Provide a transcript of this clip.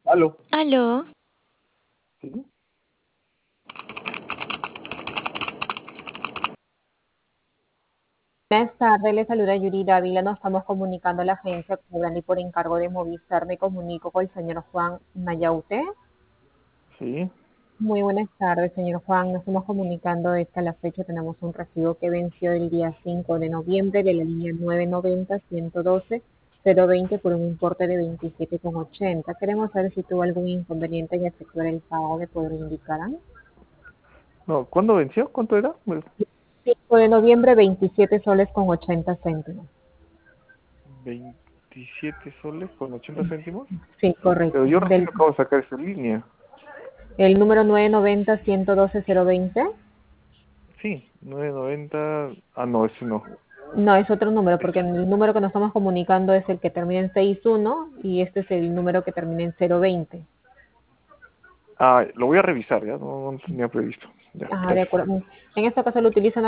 Aló. Aló, Sí, Buenas tardes, le saluda Yuri Dávila. Nos estamos comunicando a la agencia Cobrani por encargo de Movistar. Me comunico con el señor Juan Nayaute. sí. Muy buenas tardes, señor Juan. Nos estamos comunicando de esta la fecha. Tenemos un recibo que venció el día 5 de noviembre de la línea 990-112-020 por un importe de 27,80. Queremos saber si tuvo algún inconveniente en efectuar el pago. ¿Me podría indicar? No, ¿cuándo venció? ¿Cuánto era? 5 de noviembre, 27 soles con 80 céntimos. 27 soles con 80 céntimos. Sí, Pero correcto. yo recién acabo de sacar esa línea. El número 990-112-020. Sí, 990. Ah, no, ese no. No, es otro número, porque el número que nos estamos comunicando es el que termina en 61 y este es el número que termina en 020. Ah, lo voy a revisar, ya. No tenía previsto. Ya, Ah, de gracias. acuerdo. En este caso lo utilizan